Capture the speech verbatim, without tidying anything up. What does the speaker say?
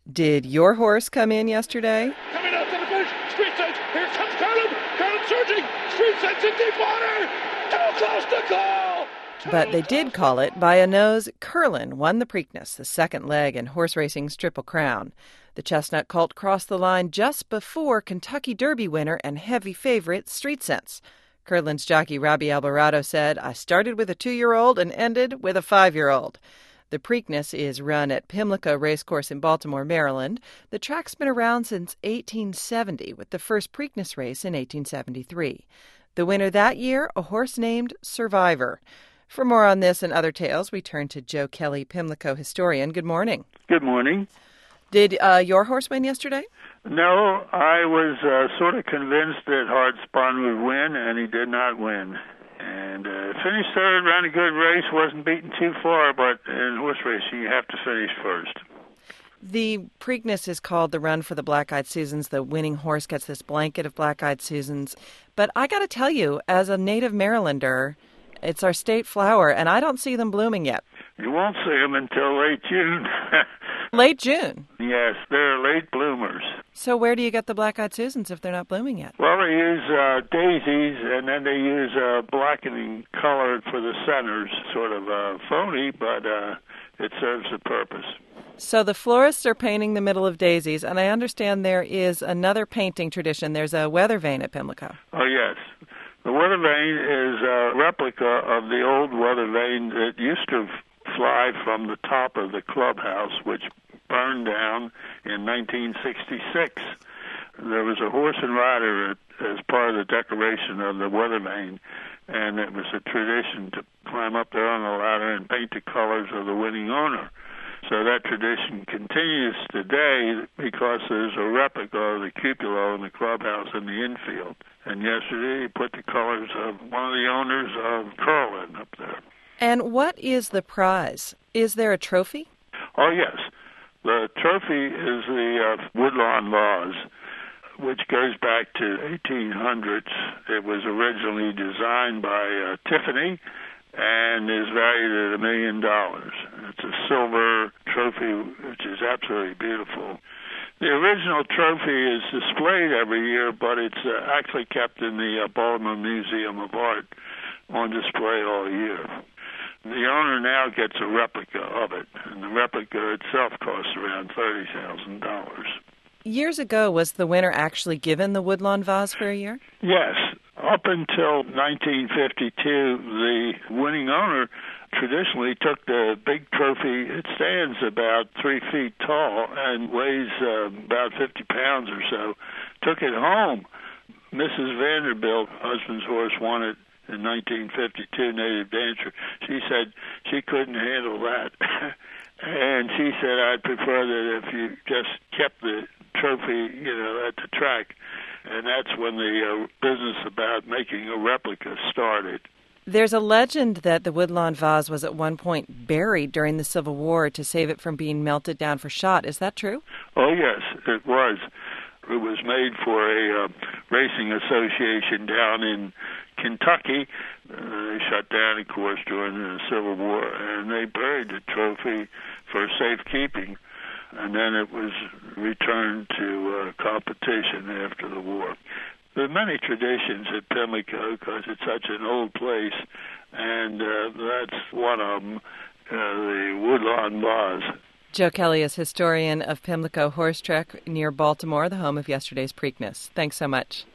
Did your horse come in yesterday? Coming out to the finish, Street Sense, here comes Carlin, Carlin surging, Street Sense in deep water, too close to call! But they did call it by a nose. Curlin won the Preakness, the second leg in horse racing's Triple Crown. The chestnut colt crossed the line just before Kentucky Derby winner and heavy favorite Street Sense. Curlin's jockey Robbie Alvarado said, "I started with a two-year-old and ended with a five-year-old." The Preakness is run at Pimlico Racecourse in Baltimore, Maryland. The track's been around since eighteen seventy, with the first Preakness race in eighteen seventy-three. The winner that year, a horse named Survivor. For more on this and other tales, we turn to Joe Kelly, Pimlico historian. Good morning. Good morning. Did uh, your horse win yesterday? No, I was uh, sort of convinced that Hard Spun would win, and he did not win. And uh, finished third, ran a good race, wasn't beaten too far, but in horse racing you have to finish first. The Preakness is called the Run for the Black-Eyed Susans. The winning horse gets this blanket of Black-Eyed Susans. But I got to tell you, as a native Marylander, it's our state flower, and I don't see them blooming yet. You won't see them until late June. Late June? Yes, they're late bloomers. So where do you get the Black-Eyed Susans if they're not blooming yet? Well, they use uh, daisies, and then they use uh, blackening color for the centers, sort of uh, phony, but uh, it serves a purpose. So the florists are painting the middle of daisies, and I understand there is another painting tradition. There's a weather vane at Pimlico. Oh, yes. The weather vane is a replica of the old weather vane that used to fly from the top of the clubhouse, which burned down in nineteen sixty-six. There was a horse and rider as part of the decoration of the weather vane, and it was a tradition to climb up there on the ladder and paint the colors of the winning owner. So that tradition continues today because there's a replica of the cupola in the clubhouse in the infield. And yesterday he put the colors of one of the owners of Curlin up there. And what is the prize? Is there a trophy? Oh, yes. The trophy is the uh, Woodlawn vase, which goes back to eighteen hundreds. It was originally designed by uh, Tiffany and is valued at a million dollars. It's a silver trophy, which is absolutely beautiful. The original trophy is displayed every year, but it's uh, actually kept in the uh, Baltimore Museum of Art on display all year. The owner now gets a replica of it, and the replica itself costs around thirty thousand dollars. Years ago, was the winner actually given the Woodlawn vase for a year? Yes. Up until nineteen fifty-two, the winning owner traditionally took the big trophy. It stands about three feet tall and weighs uh, about fifty pounds or so, took it home. Missus Vanderbilt, husband's horse, won it in nineteen fifty-two, Native Dancer. She said she couldn't handle that. And she said, I'd prefer that if you just kept the trophy, you know, at the track. And that's when the uh, business about making a replica started. There's a legend that the Woodlawn vase was at one point buried during the Civil War to save it from being melted down for shot. Is that true? Oh, yes, it was. It was made for a uh, racing association down in Kentucky. Uh, they shut down, of course, during the Civil War, and they buried the trophy for safekeeping. And then it was returned to uh, competition after the war. There are many traditions at Pimlico because it's such an old place, and uh, that's one of them, uh, the Woodlawn vase. Joe Kelly is historian of Pimlico Horse Track near Baltimore, the home of yesterday's Preakness. Thanks so much.